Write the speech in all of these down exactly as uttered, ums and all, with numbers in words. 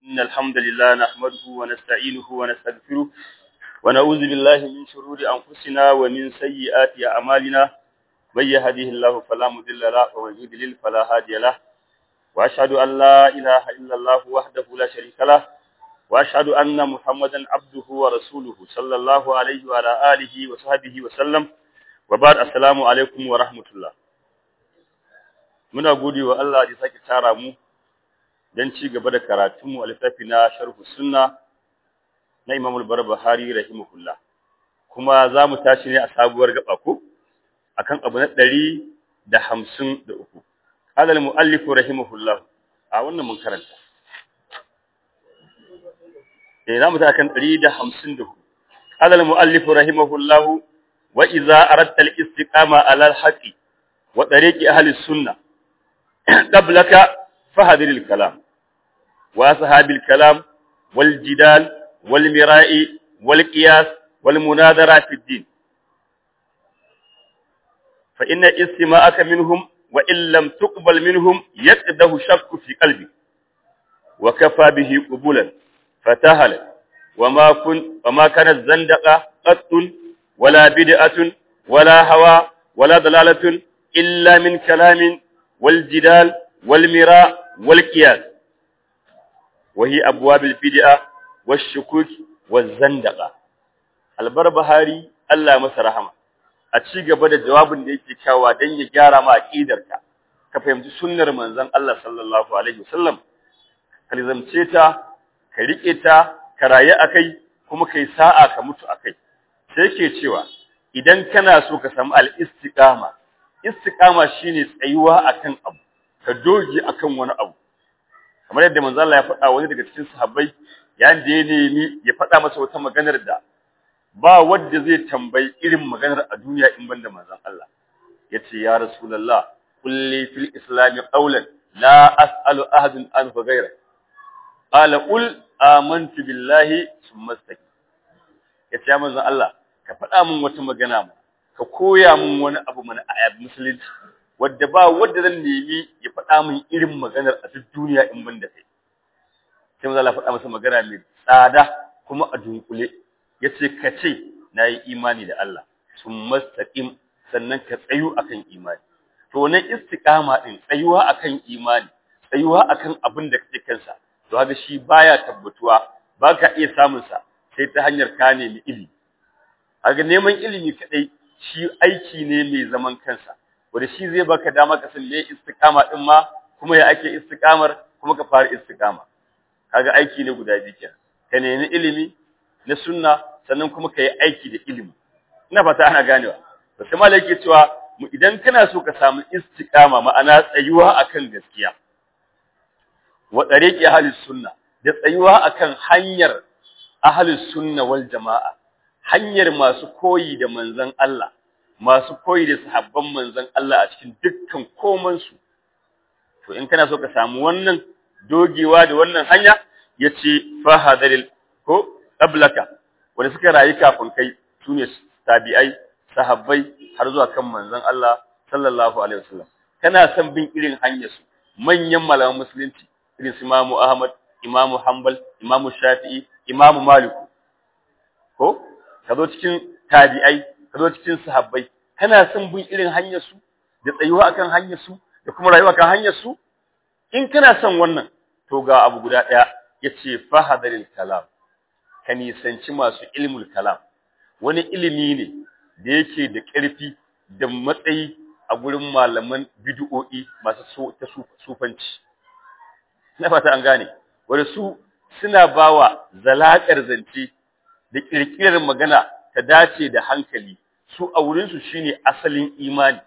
إن الحمد لله نحمده ونستعينه ونستغفره ونعوذ بالله من شرور أنفسنا ومن سيئات أعمالنا من يهده الله فلا مضل له ومن يضلل فلا هادي له وأشهد أن لا إله إلا الله وحده لا شريك له وأشهد أن محمدا عبده ورسوله صلى الله عليه وعلى آله وصحبه وسلم وبعد السلام عليكم ورحمة الله. Muna gode wa Allah da sake tara mu don ci gaba da karatunmu a littafi na Sharhu Sunna na Imam al-Barbahari rahimahullah. Kuma za mu tashi ne a sabuwar gaba ko akan abu na ɗari da hamsin da uku. Qala al-mu'allif rahimahullah. A wannan mun karanta. Eh za mu ta kan ɗari da hamsin da uku. Qala al-mu'allif rahimahullah wa idza aradta al-istiqama ala al-haqqi wa tariqi ahli as-sunnah قبلك فهذر الكلام وأصحاب الكلام والجدال والمراء والقياس والمناظرة في الدين فإن استماعك منهم وإن لم تقبل منهم يقده شك في قلبك وكفى به قبولا فتهل وما كن وما كانت زندقة قط ولا بدعة ولا هوى ولا ضلالة إلا من كلام والجدال والمراء والقياس وهي أبواب البدعة والشكوك والزندقة. البربهاري الله masa rahama a ci gaba da jawabin da yake kawa dan ya gyara ma aqidarka ka fahimci sunnar manzon Allah sallallahu alaihi wasallam ka lizamce ta ka rike ta ka rayu akai kuma kai sa'a ka mutu akai sai yake cewa idan kana so ka samu al-istiqama istiqama shine tsayuwa akan abu ka doge akan wani abu kamar yadda manzo Allah ya faɗa wani daga cikin sahabbai yayin da ya nemi ya faɗa masa wata maganar da ba wanda zai tambayi irin maganar a duniya in banda manzon Allah yace ya rasulullah kulli fil islam qawlan la as'alu ahadan an ghayra qala qul amantu billahi thumma istaqim yace ya manzon Allah ka faɗa min wata magana mu ka koya min wani abu mana a musulunci wadda ba wanda zan nemi ya faɗa min irin maganar a duk duniya in ban da kai sai manzo Allah faɗa masa magana mai tsada kuma a dunkule yace ka ce nayi imani da Allah summa mustaqim sannan ka tsayu akan imani to nan istiqama din tsayuwa akan imani tsayuwa akan abin da kake kansa to haka shi baya tabbatuwa baka iya samun sa sai ta hanyar ka nemi ilimi haka neman ilimi kadai shi aiki ne mai zaman kansa wanda shi zai baka dama ka san me istiqama din ma kuma ya ake istiqamar kuma ka fara istiqama kaga aiki ne guda biyu kenan ka nemi ilimi na sunna sannan kuma ka yi aiki da ilimi ina fata ana ganewa to sai malai yake cewa mu idan kana so ka samu istiqama ma'ana tsayuwa akan gaskiya wa tariqi ahli sunna da tsayuwa akan hanyar ahli sunna wal jamaa hanyar masu koyi da manzon Allah masu koyi da sahabban manzon Allah a cikin dukkan koman su to in kana so ka samu wannan dogewa da wannan hanya yace fahadaril ko qablaka wanda suka rayu kafin kai sune tabi'ai sahabbai har zuwa kan manzon Allah sallallahu alaihi wasallam kana son bin irin hanyar su manyan malaman musulunci irin su Imam Ahmad Imam Hanbal Imam Shafi'i Imam Malik ko kazo cikin tabi'ai kazo cikin sahabbai kana son bin irin hanyar su da tsayuwa akan hanyar su da kuma rayuwa kan hanyar su in kana son wannan to ga abu guda daya yace fahadaril kalam ka nisanci masu ilmul kalam wani ilimi ne da yake da ƙarfi da matsayi a gurin malaman bid'o'i masu so ta sufanci na fata an gane wanda su suna bawa zalakar zance da kirkirar magana ta dace da hankali su a wurin su shine asalin imani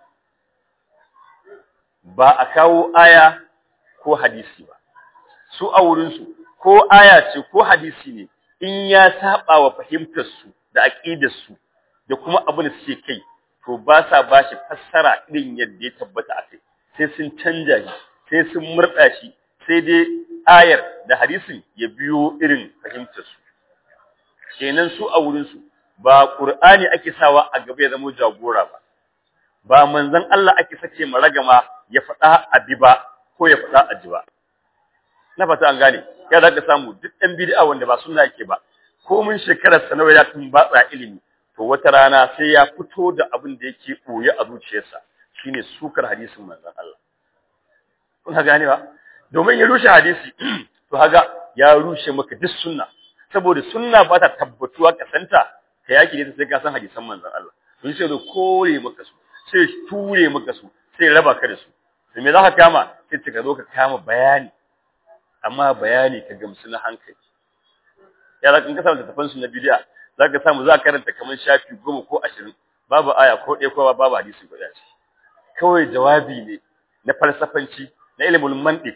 ba a kawo aya ko hadisi ba su a wurin su ko aya ce ko hadisi ne in ya saba wa fahimtar su da aqidar su da kuma abin da suke kai to ba sa bashi fassara irin yadda ya tabbata a kai sai sun canja shi sai sun murda shi sai dai ayar da hadisin ya biyo irin fahimtar su kenan su a wurin su ba Qur'ani ake sawa a gaba ya zama jagora ba ba manzon Allah ake sace maragama ya faɗa abi ba ko ya faɗa aji ba na fata an gane ya za ka samu duk ɗan bid'a wanda ba sunna yake ba ko mun shekarar sa nawa ya tun batsa ilimi to wata rana sai ya fito da abin da yake boye a zuciyarsa shine sukar hadisin manzon Allah kun ga gane ba domin ya rushe hadisi to haga ya rushe maka duk sunna saboda sunna ba ta tabbatuwa kasanta ka yaki ne sai ka san hadisan manzon Allah to sai da kore maka su sai ture maka su sai raba ka da su to me za ka kama sai ka zo ka kama bayani amma bayani ka gamsu na hankali ya za ka samu tafan su na bid'a za ka samu za ka karanta kamar shafi goma ko ashirin babu aya ko ɗaya ko babu hadisi guda ce kawai jawabi ne na falsafanci na ilmul mantiq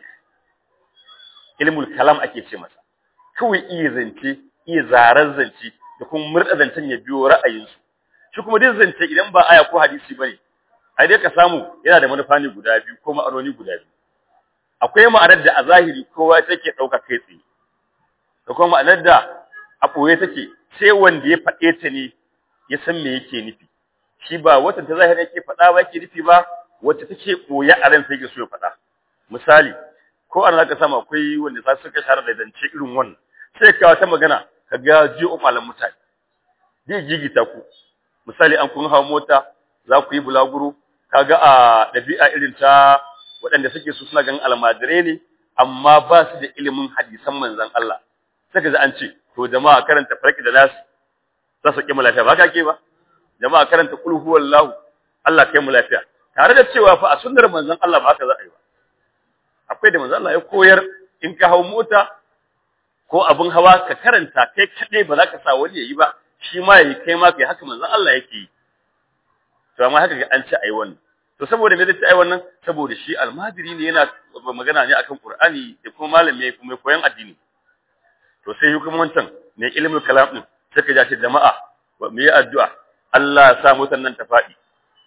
ilmul kalam ake ce masa kawai iya zance iya zarar zance da kuma murda zancen ya biyo ra'ayinsu shi kuma duk zance idan ba aya ko hadisi bane ai dai ka samu yana da manufa ne guda biyu ko ma'anoni guda biyu akwai ma'anar da a zahiri kowa take dauka kai tsaye da kuma ma'anar da a boye take sai wanda ya faɗe ta ne ya san me yake nufi shi ba wata ta zahiri yake faɗa ba yake nufi ba wacce take boye a ran sai yake so ya faɗa misali ko an zaka samu akwai wanda za su ka share da zance irin wannan sai ka wata magana ka ga ji'o malam mutane zai jigita ku misali an kun hawo mota za ku yi bulaguro kaga a dabi'a irin ta waɗanda suke su suna ganin almadire ne amma ba su da ilimin hadisan manzon Allah saka za an ce to jama'a karanta farki da nasu za su kimu lafiya ba ka ke ba jama'a karanta qul huwallahu Allah kai mu lafiya tare da cewa fa a sunnar manzon Allah ba haka za a yi ba akwai da manzon Allah ya koyar in ka hawo mota ko abin hawa ka karanta kai kadai ba za ka sa wani yayi ba shi ma yayi kai ma kai haka manzon Allah yake yi to amma haka ga an ce ayi wannan to saboda me zai ce ayi wannan saboda shi almajiri ne yana magana ne akan Qur'ani da kuma malami kuma koyan addini to sai hukumantan ne ilmul kalam din sai ka ji jama'a mu yi addu'a Allah ya sa mutan nan ta fadi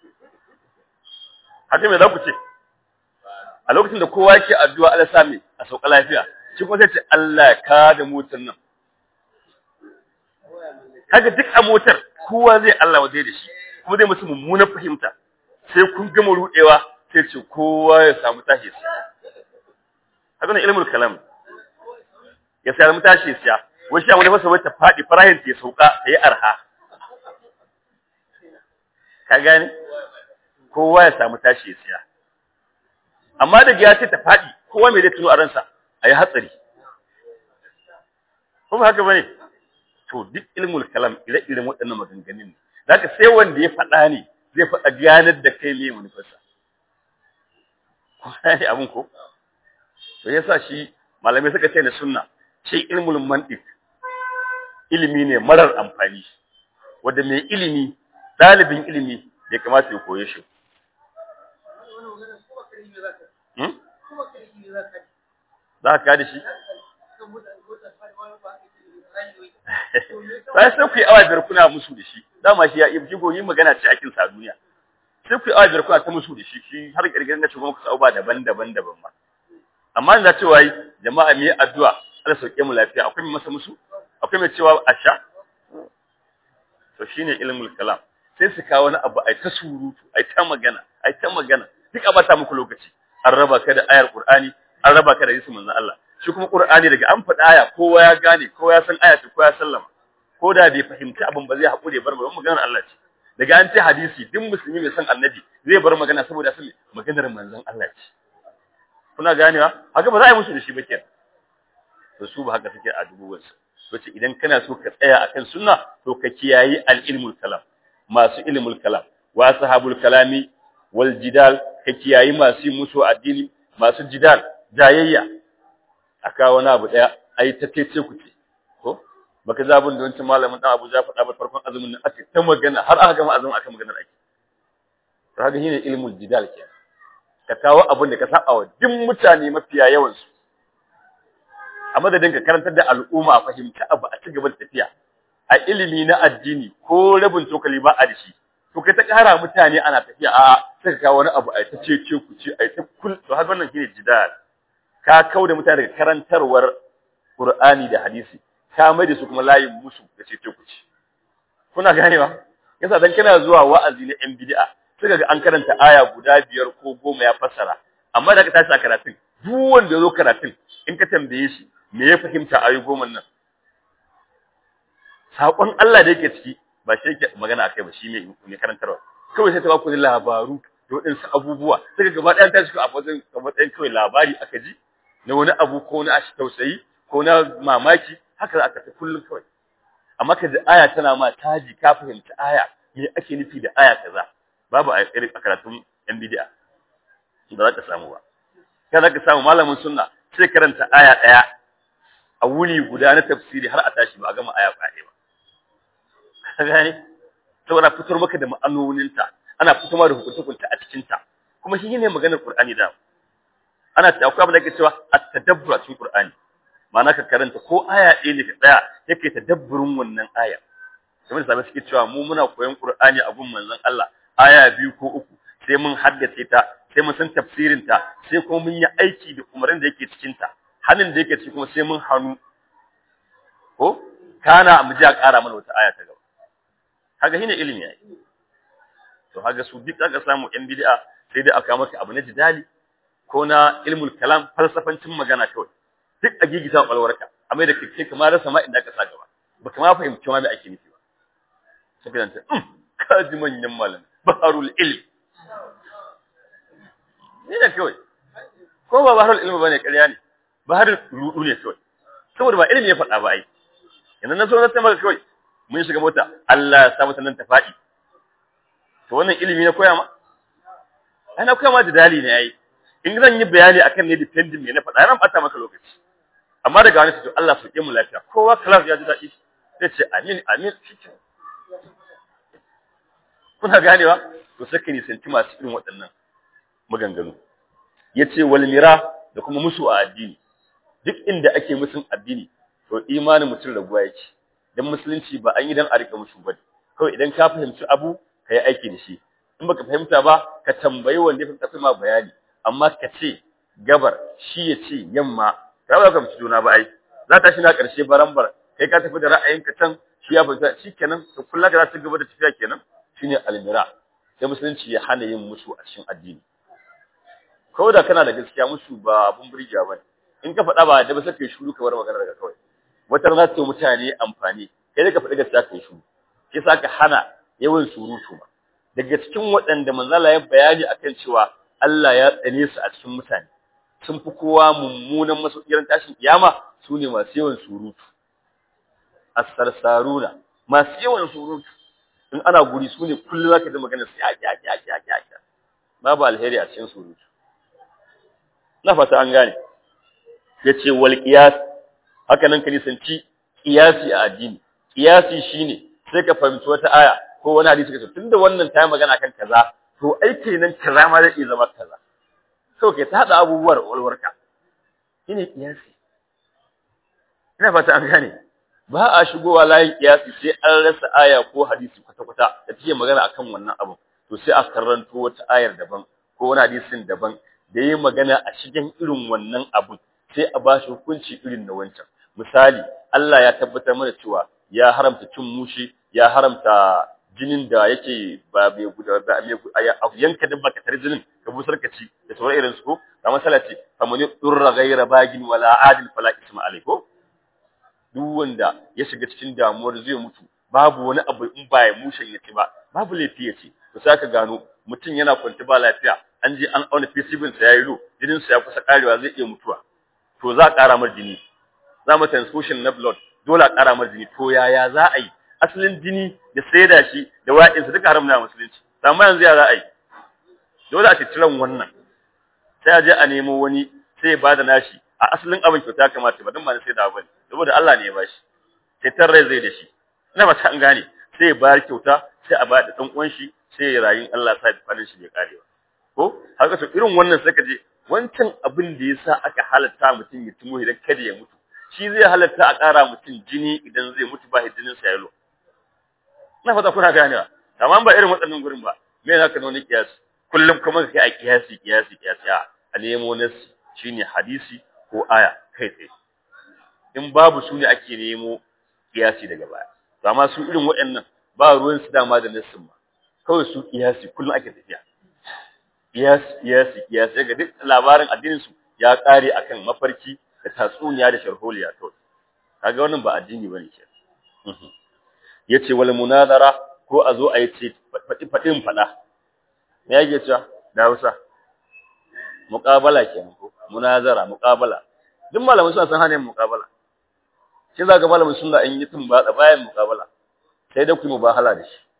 haka me za ku ce a lokacin da kowa yake addu'a Allah sa me a sauka lafiya shi kuma sai ce Allah ya kada mutan nan kaga duk a motar kowa zai Allah waje da shi kuma zai musu mummunar fahimta sai kun gama rudewa sai ce kowa ya samu tashi haka ne ilmul kalam ya sai mu tashi siya wai shi wani fasa wai ta fadi farahin ta sauka ta yi arha ka gane kowa ya samu tashi siya amma da ya ce ta fadi kowa mai da tuno a ransa ayi hatsari kuma haka bane to duk ilmul kalam ire-iren waɗannan maganganun ne zaka sai wanda ya faɗa ne zai faɗa ganar da kai ne manufarsa sai abun ko to yasa shi malamai suka ce na sunna shi ilmul mantiq ilimi ne marar amfani wanda mai ilimi dalibin ilimi bai kamata ya koye shi hmm za ka da shi sai sai ku yi awa biyar kuna musu da shi dama shi ya yi jigo yin magana ce akin sa duniya sai ku yi awa biyar kuna ta musu da shi shi har kirkirin na shugaban ku sauba daban-daban daban ma amma da cewa yi jama'a mu yi addu'a Allah sauke mu lafiya akwai mai masa musu akwai mai cewa asha to shine ilmul kalam sai su kawo wani abu ai ta surutu ai ta magana ai ta magana duk a bata muku lokaci an raba ka da ayar Qur'ani an raba ka da hadisin manzon Allah shi kuma Qur'ani daga an faɗa aya kowa ya gane kowa ya san aya ce kowa ya sallama ko da bai fahimci abin ba zai haƙure bar ba maganar Allah ce daga an ce hadisi duk musulmi mai san annabi zai bar magana saboda san maganar manzon Allah ce kuna ganewa haka ba za a yi musu da shi ba kenan to su ba haka suke a dubuwar su to ce idan kana so ka tsaya akan sunna to ka kiyayi al-ilmul kalam masu ilmul kalam wa sahabul kalami wal jidal ka kiyayi masu musu addini masu jidal jayayya aka wani abu daya ai ta tece ku ce ko baka za abin da wancan malamin dan Abuja faɗa ba farkon azumin nan aka ta magana har aka gama azumin aka magana ake to haka shine ilmul jidal ke ka kawo abin da ka saba wa duk mutane mafiya yawan su a madadin ka karantar da al'umma a fahimta abu a ci gaba da tafiya a ilimi na addini ko rabin tokali ba a dashi to kai ta kara mutane ana tafiya a sai ka kawo wani abu ai ta cece ku ce ai ta kul to har wannan shine jidal ka kauda mutane daga karantarwar Qur'ani da hadisi ka mai da su kuma layin musu da cece ku ce kuna ganewa yasa dan kana zuwa wa'azi na yan bid'a sai ga an karanta aya guda biyar ko goma ya fassara amma da ka tashi a karatun duk wanda yazo karatun in ka tambaye shi me ya fahimta ayu goma nan sakon Allah da yake ciki ba shi yake magana akai ba shi ne mai karantarwa kawai sai ta ba ku labaru da waɗansu abubuwa sai gaba ɗayan ta shiga a matsayin matsayin kawai labari aka ji na wani abu ko na ashi tausayi ko na mamaki haka za aka ta kullum kawai amma ka ji aya tana ma taji ka fahimci aya me ake nufi da aya kaza babu a irin karatun yan bid'a ba za ka samu ba kai za ka samu malamin sunna sai karanta aya ɗaya a wuni guda na tafsiri har a tashi ba a gama aya ɗaya ba ka gane saboda fitar maka da ma'anoninta ana fitowa da hukunta a cikin ta kuma shi ne maganar Qur'ani da ana ta akwai abin da ake cewa at-tadabbur cikin Qur'ani ma'ana ka karanta ko aya ɗaya ne ka tsaya yake tadabburin wannan aya kamar sabai suke cewa mu muna koyon Qur'ani a gun manzon Allah aya biyu ko uku sai mun haddace ta sai mun san tafsirin ta sai kuma mun yi aiki da umarin da yake cikin ta hannun da yake ciki kuma sai mun hannu ko kana mu ji a ƙara mana wata aya ta gaba kaga shine ilimi yayi to kaga su duk aka samu yan bid'a sai dai aka maka abu na jidali ko na ilmul kalam falsafancin magana kawai duk a gigita kwalwarka amma da kike kamar rasa ma inda aka sa gaba baka ma fahimci ma me ake nufi ba sai kan ta ka ji manyan malam baharul ilm ne da kawai ko ba baharul ilm bane ƙarya ne baharul rudu ne kawai saboda ba ilimi ya faɗa ba ai yanzu na zo na ta maka kawai mun shiga mota Allah ya sa mata nan ta faɗi to wannan ilimi na koya ma ai na koya ma da dali ne ai in zan yi bayani akan ne dependent me na faɗa ran bata maka lokaci amma daga wani to Allah su mu lafiya kowa class ya ji daɗi sai ce amin amin cikin kuna ganewa to saka ni santi masu irin waɗannan maganganu yace wal mira da kuma musu a addini duk inda ake musun addini to imanin mutum raguwa yake dan musulunci ba an yi dan a rika musu ba kawai idan ka fahimci abu ka yi aiki da shi in baka fahimta ba ka tambayi wanda ya fi ma bayani amma ka ce gabar shi ya ce yamma ka ba ka mutu juna ba ai za ta shi na karshe barambar kai ka tafi da ra'ayinka can shi ya fahimta shikenan to kullu ka za ta gaba da tafiya kenan shine almira sai musulunci ya hana yin musu a cikin addini ko da kana da gaskiya musu ba abun burgewa bane in ka faɗa ba da ba sai kai shiru ka bar magana daga kawai wata rana ta mutane amfani kai da ka faɗi gaskiya kai shiru sai saka hana yawan surutu ba daga cikin waɗanda manzala ya bayani akan cewa Allah ya tsane su a cikin mutane sun fi kowa mummunan masaukiran tashin kiyama su ne masu yawan surutu as-sarsaruna masu yawan surutu in ana guri su ne kullum zaka ji magana sai ya ya ya ya ya babu alheri a cikin surutu na fata an gane yace wal qiyas haka nan ka nisanci qiyasi a addini qiyasi shine sai ka fahimci wata aya ko wani hadisi kace tunda wannan ta magana kan kaza to ai kenan kaza ma zai zama kaza so kai ta hada abubuwar walwarka shine qiyasi ina fata an gane ba a shigowa layin qiyasi sai an rasa aya ko hadisi kwata kwata da take magana akan wannan abu to sai a karanto wata ayar daban ko wani hadisin daban da yayi magana a cikin irin wannan abu sai a ba shi hukunci irin na wancan misali Allah ya tabbatar mana cewa ya haramta cin mushi ya haramta jinin da yake ba bai guda ba mai yanka dabba ka tare jinin ka busar ka ci da sauran irin su ko da masala ce famani durra ghayra bagin wala adil fala isma alayko duk wanda ya shiga cikin damuwar zai mutu babu wani abu in ba ya mushin ya ci ba babu laifi ya ci to sai ka gano mutum yana kwanta ba lafiya an je an auna fisibin sa yayi lo jinin sa ya kusa karewa zai iya mutuwa to za a ƙara mar jini za mu transfusion na blood dole a ƙara mar jini to yaya za a yi asalin jini da saida shi da wa'in sa duka haram na musulunci amma yanzu ya za a yi dole a ciciran wannan sai a je a nemo wani sai ya bada nashi a asalin abin kyauta kamata ba dan ba sai da bane saboda Allah ne ya bashi sai tarrai zai da shi ina ba ta an gane sai ya bayar kyauta sai a bada dan uwan shi sai ya rayin Allah sai falin shi bai karewa ko haka to irin wannan sai ka je wancan abin da yasa aka halatta mutum ya tumo idan kada ya mutu shi zai halatta a ƙara mutum jini idan zai mutu ba jinin sa yalo na fata kuna ganewa amma ba irin waɗannan gurin ba me zaka nuna kiyasi kullum kuma kai a kiyasi kiyasi kiyasi a nemo nasi shine hadisi ko aya kai tsaye in babu su ne ake nemo kiyasi daga baya amma su irin waɗannan ba ruwan su dama da nasin ba kawai su kiyasi kullum ake tafiya kiyasi kiyasi kiyasi ga duk labarin addinin su ya kare akan mafarki da tatsuniya da sharholiya to kaga wannan ba addini bane ke yace wal munazara ko a zo a yi ce fadi fadin fada me yake cewa da Hausa muqabala kenan ko munazara muqabala duk malamin suna san hanin muqabala shi zaka malamin sunna in yi tun ba bayan muqabala sai da ku mubahala da shi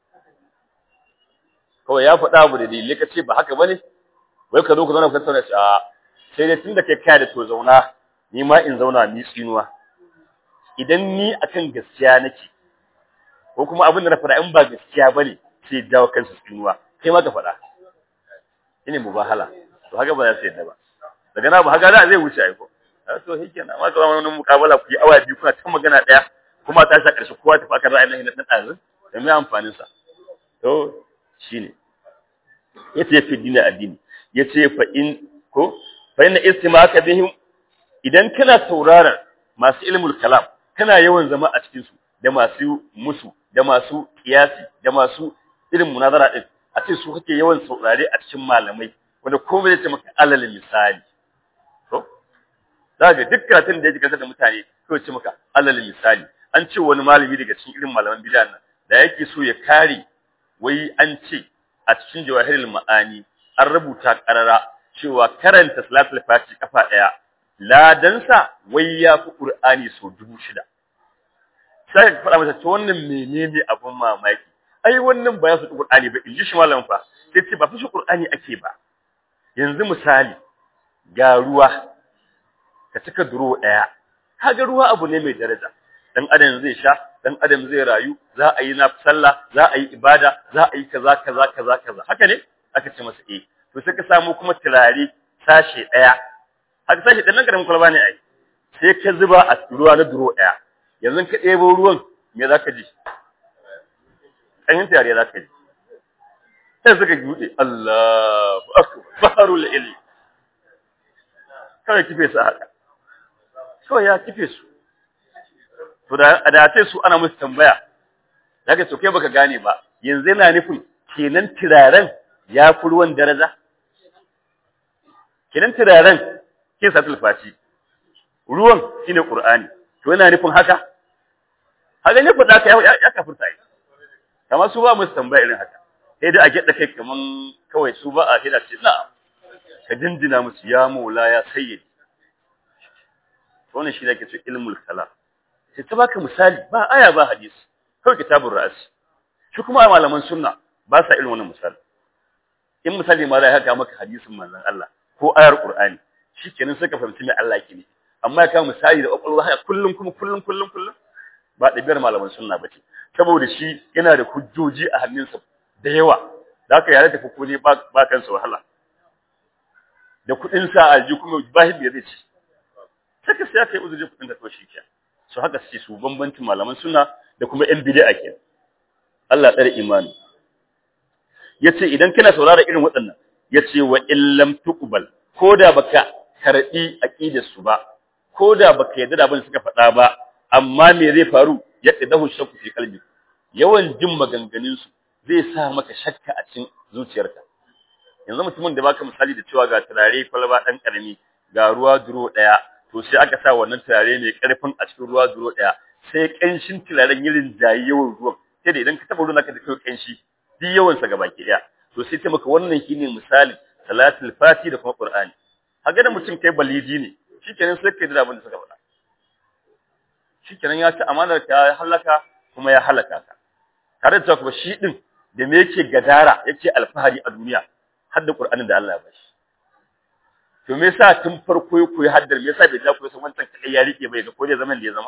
kawai ya faɗa abu da dalili kace ba haka bane wai ka zo ka zauna ka tattauna shi a sai dai tunda kai kai da to zauna ni ma in zauna ni tsinuwa idan ni akan gaskiya nake ko kuma abin da na faɗa in ba gaskiya bane sai dawo kansu tsinuwa kai ma ka faɗa ine mubahala to haka ba za su yadda ba daga na ba haka da zai wuce ai ko to shikenan amma kuma wannan mukabala ku yi awa biyu kuna ta magana daya kuma ta sa karshe kowa ta faka ra'ayin nan na ɗazu da me amfanin sa to shine yace fi dini addini yace fa in ko fa inna istimaka bihim idan kana sauraron masu ilmul kalam kana yawan zama a cikin su da masu musu da masu kiyasi da masu irin munazara din a ce su kake yawan saurare a cikin malamai wanda komai zai ce maka alal misali to daga duk karatun da yake kasar da mutane to ce maka alal misali an ce wani malami daga cikin irin malaman bid'a nan da yake so ya kare wai an ce a cikin jawahirul ma'ani an rubuta karara cewa karanta salatul fati kafa daya ladansa wai ya fi qur'ani so dubu shida sai ka fara masa to wannan menene abun mamaki ai wannan ba ya fi qur'ani ba inji shi malamin fa sai ce ba fi qur'ani ake ba yanzu misali ga ruwa ka cika duro daya kaga ruwa abu ne mai daraja dan adam zai sha dan adam zai rayu za a yi na sallah za a yi ibada za a yi kaza kaza kaza kaza haka ne aka ce masa eh to sai ka samu kuma turare sashe daya haka sashe dan nan karamin kwalba ne ai sai ka zuba a ruwa na duro daya yanzu ka ɗebo ruwan me zaka ji kanyin turare zaka ji sai suka gude Allahu akbarul ilmi kai kife su haka so ya kife su to da da ce su ana musu tambaya daga to kai baka gane ba yanzu yana nufin kenan turaren ya fi ruwan daraja kenan turaren ke satul fati ruwan shine qur'ani to yana nufin haka haka ne fada ka ya kafirta yi kamar su ba musu tambaya irin haka sai dai a gedda kai kaman kawai su ba a hida ce na ka dindina musu ya maula ya sayyid wannan shi ne ke ce ilmul kalam sai ta baka misali ba aya ba hadisi kawai kitabur ra'as shi kuma malaman sunna ba sa irin wannan misali in misali ma da haka maka hadisin manzon Allah ko ayar qur'ani shikenan sai ka fahimci me Allah yake ne amma ka misali da kwakwalwa haka kullun kuma kullun kullun kullun ba dabiyar malaman sunna bace saboda shi yana da hujjoji a hannunsa da yawa da haka yare tafi kuje ba ba kansa wahala da kudin sa alji kuma ba shi zai ci saka sai kai uzuri kudin da to shi kenan su haka suke su bambancin malaman sunna da kuma yan bid'a kenan Allah tsare imani yace idan kana saurara irin waɗannan yace wa illam tuqbal koda baka karbi aqidar su ba koda baka yarda da abin suka faɗa ba amma me zai faru yaqdahu shakku fi qalbi yawan jin maganganun su zai sa maka shakka a cikin zuciyarka yanzu mutumin da baka misali da cewa ga turare kwalba dan karami ga ruwa duro daya to sai aka sa wannan turare mai karfin a cikin ruwa duro daya sai kanshin turaren yirin jayi yawan ruwan sai da idan ka taba ruwan ka da kai kanshi duk yawan sa gabaki daya to sai ta maka wannan shine misali salatul fati da kuma qur'ani kaga da mutum kai balidi ne shikenan sai kai da abin da suka faɗa shikenan ya ci amanar ka ya halaka kuma ya halaka ka tare da kuma shi din da me yake gadara yake alfahari a duniya har da qur'anin da Allah ya bashi to me yasa tun farko ya koyi haddar me yasa bai da koyi san wancan kai ya rike bai ga ko da zaman da ya zama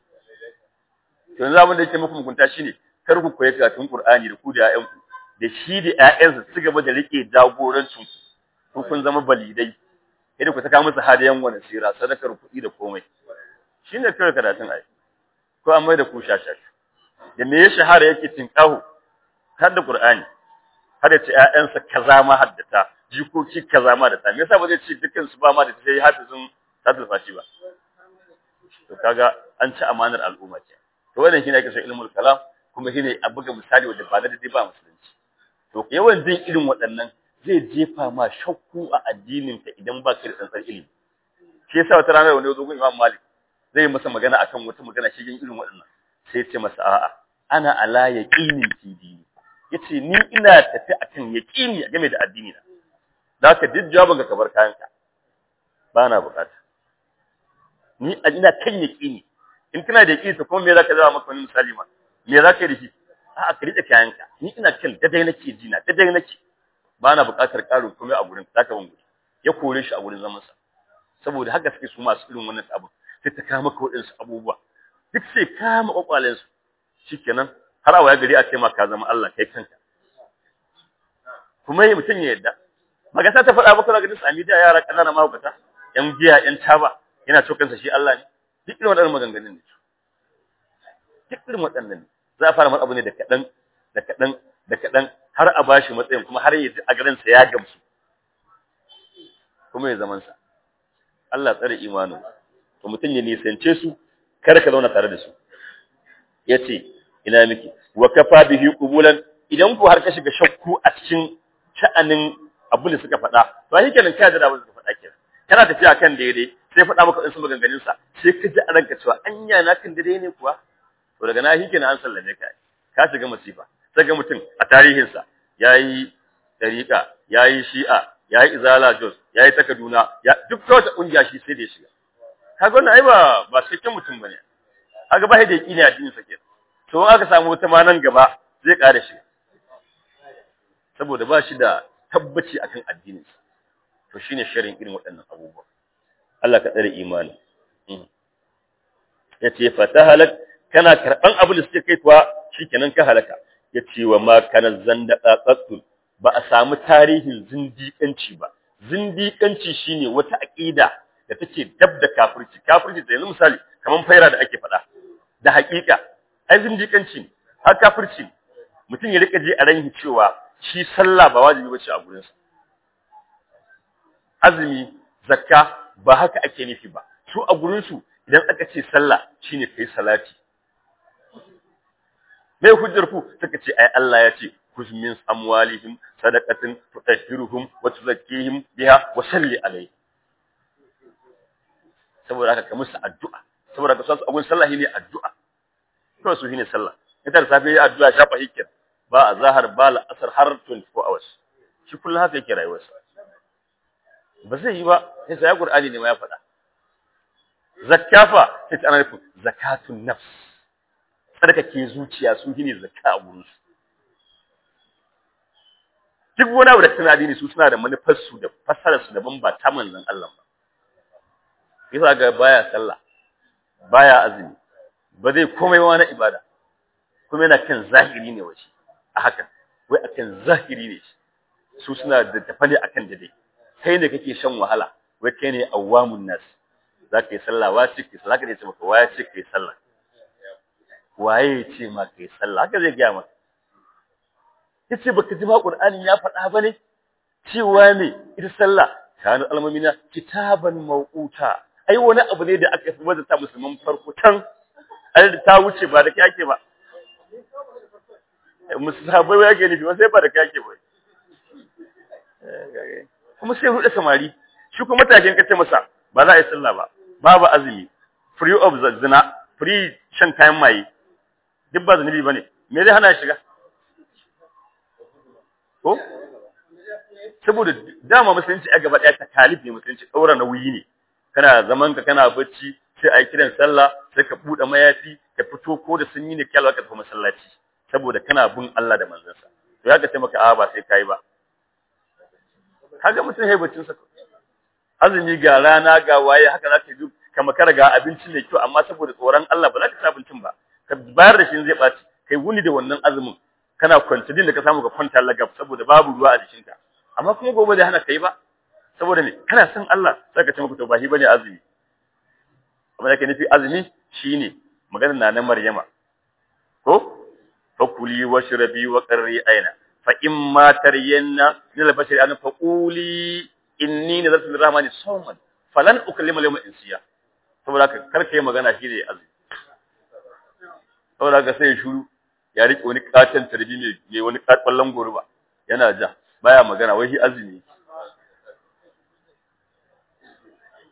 to yanzu abin da yake muku mugunta shine kar ku koyi karatun qur'ani da ku da ƴaƴanku da shi da ƴaƴansa su gaba da rike jagorancin ku kun zama balidai idan ku ta kawo musu hadiyan wani sira sadakar kuɗi da komai shine kawai karatun ai ko amma da ku shashar da me ya shahara yake tinkahu har da qur'ani har da ce ƴaƴansa kaza ma haddata jikoki kaza ma da ta me yasa ba zai ce dukkan su ba ma da sai hafizun sadul fashi ba to kaga an ci amanar al'umma ce to wannan shine ake so ilmul kalam kuma shine a buga misali wanda ba da dai ba musulunci to yawan jin irin waɗannan zai jefa ma shakku a addinin ka idan ba ka da tsantsar ilimi shi yasa wata rana wani zo gun Imam Malik zai masa magana akan wata magana shi irin waɗannan sai ya ce masa a'a ana ala yaqinin fi dini yace ni ina tafi akan yaqini game da addini na zaka duk jawabin ka kabar kayanka ba na bukata ni ina kan yaqini in kana da yaqini to kuma me zaka zama maka wani misali ma me zaka yi da shi a'a ka rike kayanka ni ina kan dadai nake jina dadai nake ba na bukatar karin komai a gurin zaka ban gurin ya kore shi a gurin zaman sa saboda haka suke su masu irin wannan abu sai ta kama ka wadansu abubuwa duk sai kama kwakwalen su shikenan har a waya gari a ce ma ka zama Allah kai kanka kuma yi mutun ya yadda magasa ta faɗa maka daga sami da yara kanana mahaukata yan giya yan taba yana cokan sa shi Allah ne duk irin waɗannan maganganun ne duk irin waɗannan ne za a fara mar abu ne da kadan da kadan da kadan har a bashi matsayin kuma har yaji a garin sa ya gamsu kuma ya zaman sa Allah tsare imanin to mutun ya nisance su kar ka zauna tare da su yace ina miki wa kafa bihi qubulan idan ku har ka shiga shakku a cikin sha'anin abin da suka faɗa to ai kenan ka da abin da suka faɗa kenan kana tafiya kan daidai sai faɗa maka in su maganganun sa sai ka ji a ranka cewa anya na kan daidai ne kuwa to daga na kenan an sallame ka ka shiga masifa sai ga mutum a tarihin sa yayi dariqa yayi shi'a yayi izala jos yayi ta Kaduna ya duk wata kungiya shi sai da ya shiga kaga wannan ai ba ba cikakken mutum bane kaga ba da yaki ne addinin sa kenan to aka samu wata ma nan gaba zai ƙara shi saboda ba shi da tabbaci akan addinin sa to shine sharrin irin waɗannan abubuwa Allah ka tsare imani yace fatahalak kana karban abin da suke kai kuwa shikenan ka halaka yace wa ma kana zandaqaqatul ba a samu tarihin zindiƙanci ba zindiƙanci shine wata aqida da take dab da kafirci kafirci da yanzu misali kaman faira da ake faɗa da haƙiƙa ai zindiƙanci har kafirci mutum ya rika ji a ranki cewa shi sallah ba wajibi bace a gurin sa azumi zakka ba haka ake nufi ba su a gurin su idan aka ce sallah shine kai salati mai hujjar ku suka ce ai Allah ya ce kuz min amwalihim sadaqatin tutahhiruhum wa tuzakkihim biha wa salli alayhi saboda haka ka musu addu'a saboda ka san abun sallah ne addu'a to su shine sallah ita da safe addu'a shafa hikir ba a zahar ba la asar har twenty-four hours shi kullum haka yake rayuwarsa ba zai yi ba sai sai Qur'ani ne ma ya faɗa zakafa sai ta ana nufin zakatun nafs sadaka ke zuciya su shine zakka a gurin su duk wani abu da tana addini su suna da manufar su da fasarar su daban ba ta manzon Allah ba yasa ga baya sallah baya azumi ba zai komai wani ibada kuma yana kan zahiri ne wace a hakan wai akan zahiri ne su suna da tafali akan dade kai ne kake shan wahala wai kai ne awamun nas zaka yi sallah wace kai sallah kai ce maka waye ce kai sallah waye ce maka kai sallah haka zai ga maka yace baka ji ma Qur'ani ya faɗa bane cewa me ita sallah kanu almamina kitaban mawquta ai wani abu ne da aka fi wanda ta musulman farko tan ai ta wuce ba da kake ba musahabai wai yake nufi sai ba da kake ba kuma sai hudu samari shi kuma matakin kace masa ba za a yi sallah ba babu azumi free of zina free shan kayan maye duk ba zanubi bane me zai hana shiga ko saboda dama musulunci a gaba daya takalif ne musulunci daura nauyi ne kana zaman ka kana bacci sai a yi kiran sallah sai ka bude mayafi ka fito ko da sun yi ne kyalwa ka tafi masallaci saboda kana bin Allah da manzansa to ya ka ce maka a ba sai kai ba kaga mutum haibacin sa azumi ga rana ga waye haka za ka ji kamar kar ga abinci ne kyau amma saboda tsoron Allah ba za ka ci abincin ba ka bayar da shi zai baci kai wuni da wannan azumin kana kwanta din da ka samu ka kwanta lagab saboda babu ruwa a jikinka amma kuma gobe da hana kai ba saboda me kana son Allah sai ka ce maka to ba shi bane azumi amma da ke nufi azumi shine maganar nanan Maryama ko fakuli washrabi wa qarri aina fa imma taryanna min al-bashari an faquli inni nazartu lir-rahmani sawman falan ukallima al-yawma insiya saboda ka karkai magana shi ne azumi saboda ka sai shuru ya rike wani katan tarbi ne ne wani kallan goruba yana ja baya magana wai shi azumi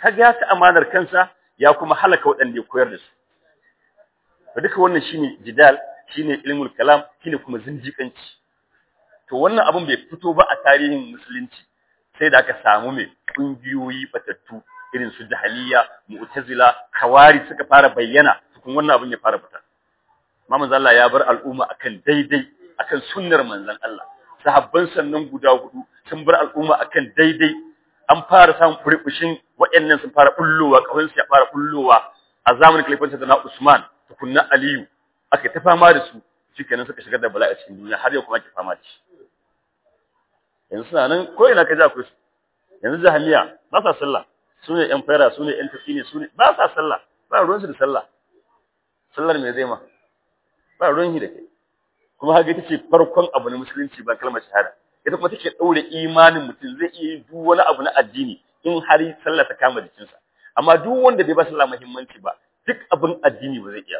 kaga ya ta amanar kansa ya kuma halaka waɗanda ya koyar da su to duka wannan shine jidal shine ilmul kalam shine kuma zindiƙanci to wannan abun bai fito ba a tarihin musulunci sai da aka samu mai kungiyoyi batattu irin su jahiliya mu'tazila khawari suka fara bayyana tukun wannan abun ya fara fita manzon Allah ya bar al'umma akan daidai akan sunnar manzon Allah sahabban sannan guda hudu sun bar al'umma akan daidai an fara samun furbushin waɗannan sun fara bullowa kawai su ya fara bullowa a zamanin khalifansa da na Usman tukunna Aliyu aka ta fama da su shikenan suka shigar da bala'i a cikin duniya har yau kuma ake fama da shi yanzu suna nan ko ina ka ja ku yanzu jahiliya ba sa sallah sune yan fara sune yan tafsiri sune ba sa sallah ba ruwan su da sallah sallar me zai ma ba ruwan shi da kai kuma haka ita ce farkon abu na musulunci ba kalmar shahada ita kuma take daure imanin mutum zai iya yin duk wani abu na addini in har sallah ta kama jikinsa amma duk wanda bai ba sallah muhimmanci ba duk abin addini ba zai iya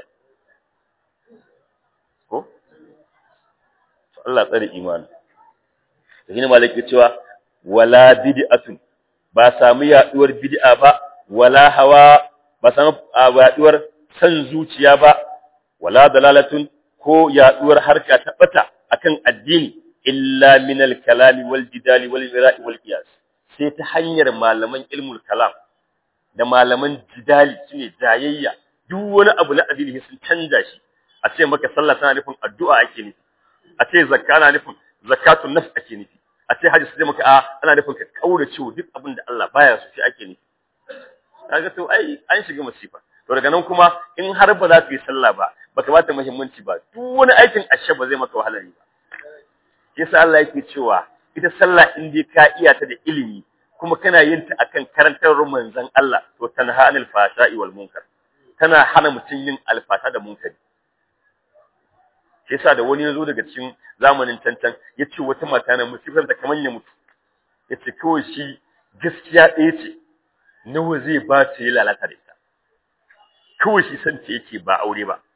ko to Allah tsare imani to shine malaki cewa wala bid'atun ba samu yaduwar bid'a ba wala hawa ba samu yaduwar san zuciya ba wala dalalatun ko yaduwar harka ta bata akan addini illa min al-kalami wal jidali wal mira'i wal qiyas sai ta hanyar malaman ilmul kalam da malaman jidali shine jayayya duk wani abu na addini sun canja shi a ce maka sallah tana nufin addu'a ake nufi a ce zakka na nufin zakatun nafs ake nufi a ce haji sai maka a ana nufin ka kaurace duk abin da Allah baya so shi ake nufi kaga to ai an shiga masifa to daga nan kuma in har ba za ka yi sallah ba baka ba ta muhimmanci ba duk wani aikin ashe ba zai maka wahala ba yasa Allah yake cewa ita sallah in dai ka iya ta da ilimi kuma kana yin ta akan karantar manzon Allah to tanha anil fahsha'i wal munkar tana hana mutun yin alfata da munkari yasa da wani yazo daga cikin zamanin tantan yace wata mata na musifar da kaman ya mutu yace kawai shi gaskiya ɗaya ce nawa zai ba ta yi lalata da ita kawai shi san ta yake ba aure ba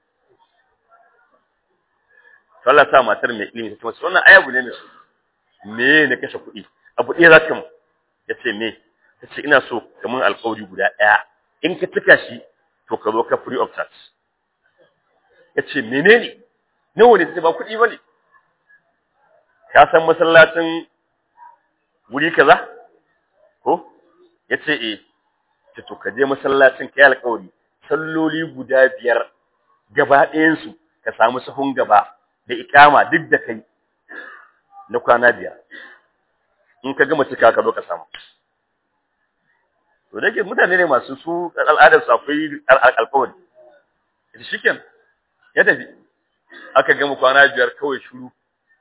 Allah sa matar mai ilimi ta ce wannan ayabu ne mai me ne kashe kuɗi abu ɗaya zaka mu yace me tace ina so kaman alƙawari guda ɗaya in ka tuka shi to ka zo ka free of charge yace menene nawa ne tace ba kuɗi bane ka san masallacin wuri kaza ko yace eh ce to ka je masallacin kai alƙawari salloli guda biyar gaba ɗayan su ka samu sahun gaba da ikama duk da kai na kwana biyar in ka gama cika ka zo ka samu to dake mutane ne masu su al'adar su akwai alƙawari shiken ya tafi aka gama kwana biyar kawai shiru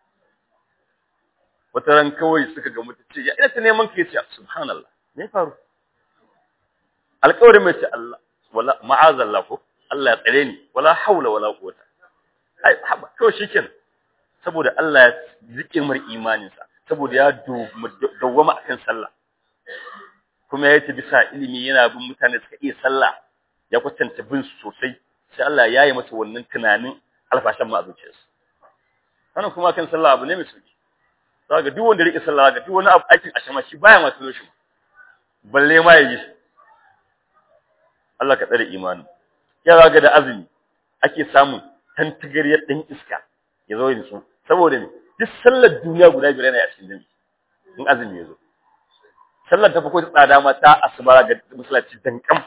wata ran kawai suka ga mutunci ya ina ta neman ka yace subhanallah me faru alƙawarin mai ce Allah wala ma'azallah ko Allah ya tsare ni wala haula wala quwwata ai to shiken saboda Allah ya zike mar imanin sa saboda ya dawwama akan sallah kuma ya yi bisa ilimi yana bin mutane suka iya sallah ya kwatanta bin su sosai sai Allah ya yi masa wannan tunanin alfashan ma zuciyarsa wannan kuma kan sallah abu ne mai sauki zaka duk wanda rike sallah ga duk wani abu aikin ashama shi baya ma tuno shi balle ma yayi shi Allah ka tsare imani ya zaga da azumi ake samun tantagariyar ɗan iska ya zo yin su saboda ne duk sallar duniya guda biyar ne a cikin jami'i in azumi ya zo sallar ta farko ta tsada ma ta asuba ga musallaci dankam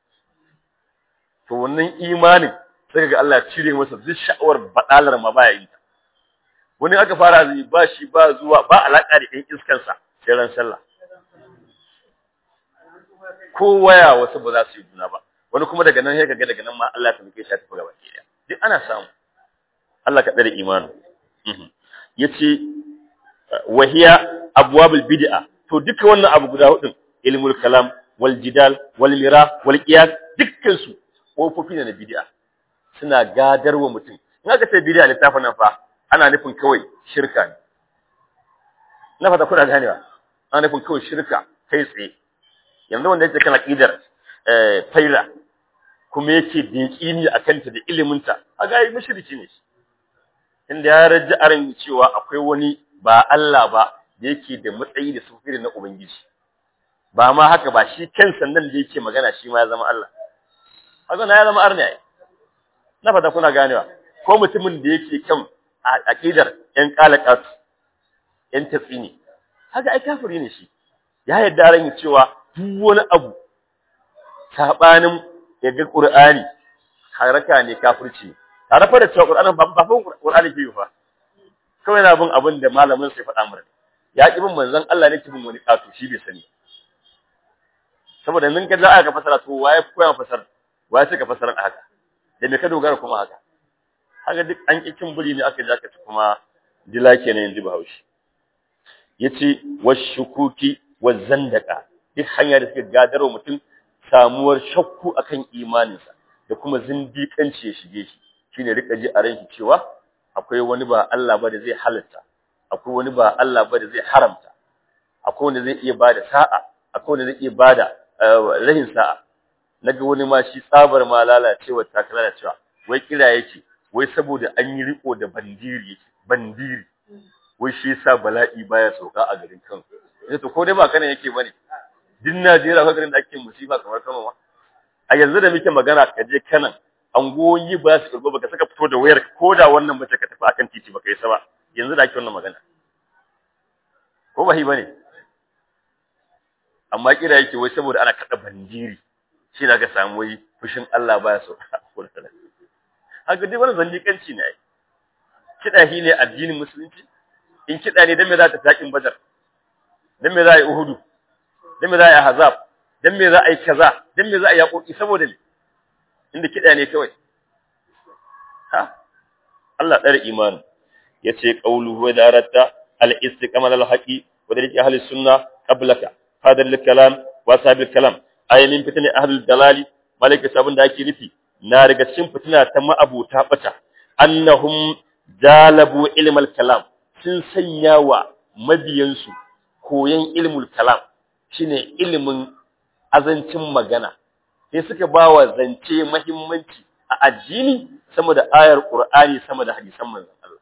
to wannan imanin sai ga Allah ya cire masa duk sha'awar badalar ma baya yin ta wani aka fara azumi ba shi ba zuwa ba alaka da ɗan iskan sa sai ran sallah ko waya wasu ba za su yi juna ba wani kuma daga nan sai kaga daga nan ma Allah ta muke shi ta gaba ke duk ana samu Allah ka tsare imani yace wahiya abwabul bid'a to duka wannan abu guda hudun ilmul kalam wal jidal wal mira wal qiyas dukkan su kofofi ne na bid'a suna gadarwa mutum in aka ce bid'a littafin nan fa ana nufin kawai shirka ne na fata kuna ganewa ana nufin kawai shirka kai tsaye yanzu wanda yake kan aqidar eh faila kuma yake da yaqini akan ta da ilimin ta aga yi mushriki ne inda ya raja aran cewa akwai wani ba Allah ba da yake da matsayi da sufuri na ubangiji ba ma haka ba shi kansa nan da yake magana shi ma ya zama Allah haka na ya zama arni ai na fata kuna ganewa ko mutumin da yake kan aqidar yan qalaqat yan tatsini haka ai kafiri ne shi ya yarda ran cewa duk wani abu sabanin yaga Qur'ani haraka ne kafirci tare fa da cewa Qur'anin ba ba Qur'ani ke fa kawai na bin abin da malamin sai faɗa mana ya ki bin manzon Allah ne ki bin wani katu shi bai sani saboda nan ka za aka fasara to waye koyan fasara waye sai ka fasara haka da me ka dogara kuma haka haka duk an kikin buri ne aka jaka kuma dila kenan yanzu Bahaushe yace washukuki wazandaka duk hanya da suka gadaro mutum samuwar shakku akan imaninsa da kuma zindiƙanci ya shige shi shine rika ji a ranki cewa akwai wani ba Allah ba da zai halatta akwai wani ba Allah ba da zai haramta akwai wanda zai iya bada sa'a akwai wanda zai iya bada rahin sa'a naga wani ma shi tsabar ma lalacewa ta lalacewa wai kira yake wai saboda an yi riko da bandiri yake bandiri wai shi yasa bala'i baya sauka a garin Kano sai to ko dai ba kana yake bane din Najeriya ka garin da ake musiba kamar Kano ma a yanzu da muke magana ka je kanan angoyi ba su kurba baka saka fito da wayar ko da wannan bace ka tafi akan titi baka yi sa ba yanzu da ake wannan magana ko ba hi bane amma kira yake wai saboda ana kada bandiri shi da ka samu wai fushin Allah baya so haka dai wannan zandikanci ne ai kida hi ne addinin musulunci in kida ne dan me za ta takin badar dan me za a yi uhudu dan me za a yi ahzab dan me za a yi kaza dan me za a yi yaƙoƙi saboda ne inda kida ne kawai ha Allah dare imani yace qawluhu wa daratta al-istiqamal al-haqi wa dalil ahli sunna qablaka hadal al-kalam wa sabil kalam ayamin fitni ahli al-dalali malaka sabun da ake nufi na riga cikin fitina ta ma'abuta bata annahum jalabu ilm al-kalam sun sanya wa mabiyansu koyan ilmul kalam shine ilimin azancin magana sai suka bawa zance muhimmanci a addini sama da ayar Qur'ani sama da hadisan manzon Allah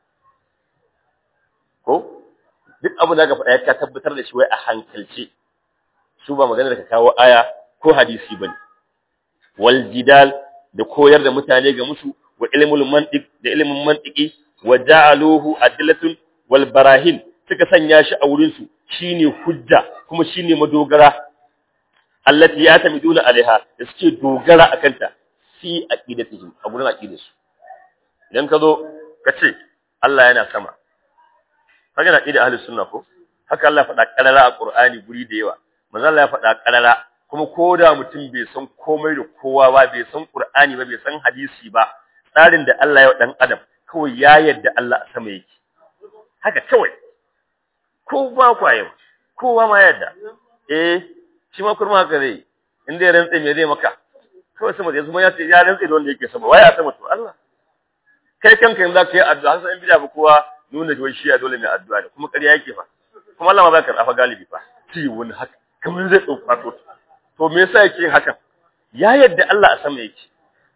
ko duk abin da ka faɗa ya tabbatar da shi wai a hankalce su ba magana da ka kawo aya ko hadisi bane wal jidal da koyar da mutane ga musu wa ilmul mantiq da ilmin mantiki wa ja'aluhu adillatun wal barahin suka sanya shi a wurin su shine hujja kuma shine madogara allati yatamiduna alaiha suke dogara akanta fi aqidatihim a gurin aqidarsu idan ka zo ka ce Allah yana sama kaga na aqidar ahlus sunna ko haka Allah faɗa karara a Qur'ani guri da yawa manzo Allah ya faɗa karara kuma koda mutum bai san komai da kowa ba bai san Qur'ani ba bai san hadisi ba tsarin da Allah ya dan adam kawai ya yarda Allah a sama yake haka kawai ko ba kwaye kowa ma yarda eh shi ma kurma haka zai inda ya rantsa me zai maka kawai sama yanzu ma ya ce ya rantsa da wanda yake sama waya sama to Allah kai kanka yanzu zaka yi addu'a har sai in bida ba kowa nuna wai shi ya dole mai addu'a ne kuma ƙarya yake fa kuma Allah ma ba ka rafa galibi fa ci wani haka kamar zai tsofa to to me yasa yake yin haka ya yadda Allah a sama yake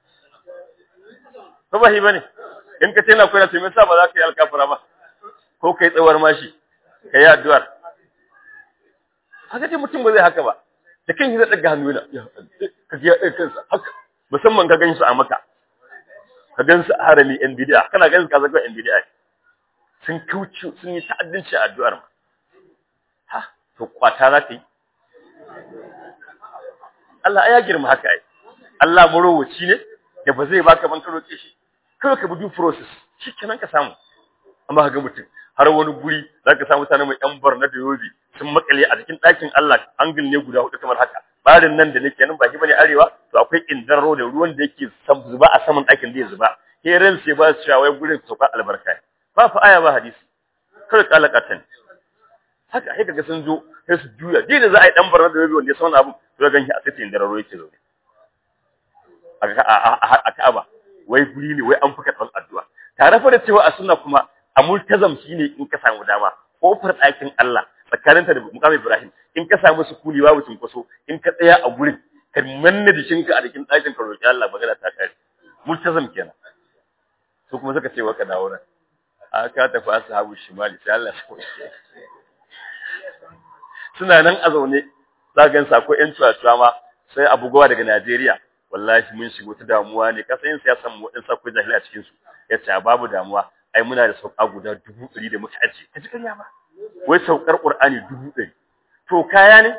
to ba hi bane in ka ce na koyar to me yasa ba za ka yi alkafara ba ko kai tsawar mashi kai addu'ar haka dai mutum ba zai haka ba da kan zai daga hannu yana ka ga ya kansa haka musamman ka gansu a maka ka gansu a harami yan bid'a kana gansu ka zaka yan bid'a sun kauce sun yi ta'addanci a addu'ar ma ha to kwata za ta yi Allah ya girma haka ai Allah murowaci ne da ba zai baka ban ka roke shi kawai ka bi due process shikenan ka samu amma ga mutum har wani guri zaka samu mutane mai yan barna da yobi sun makale a cikin ɗakin Allah angil ne guda hudu kamar haka barin nan da nake nan baki bane arewa to akwai indarro da ruwan da yake zuba a saman ɗakin zai zuba heran sai ba su shawai gurin sauka albarka ba fa aya ba hadisi kar kalakatan haka sai kaga sun zo sai su juya dai da za a yi dan barna da yobi wanda ya sauna abu to ganki a cikin indarro yake zo a Ka'aba wai guri ne wai an fuka dan addu'a tare fa da cewa a sunna kuma a multazam shine in ka samu dama kofar ɗakin Allah tsakaninta da mukamin Ibrahim in ka samu sukuni babu cinkoso in ka tsaya a gurin ka manna jikinka a cikin ɗakin ka roki Allah magana ta kare multazam kenan su kuma suka ce wa ka dawo nan aka tafi ashabu shimali sai Allah ya suna nan a zaune za ga sa ko ƴan tuwa ma sai abu gowa daga Najeriya wallahi mun shigo ta damuwa ne kasa yin siyasan mu din sa ko jahili a cikin su yace babu damuwa ai muna da sauka guda dubu ɗari da muka aje kaji kariya ba wai saukar Qur'ani dubu ɗari to kaya ne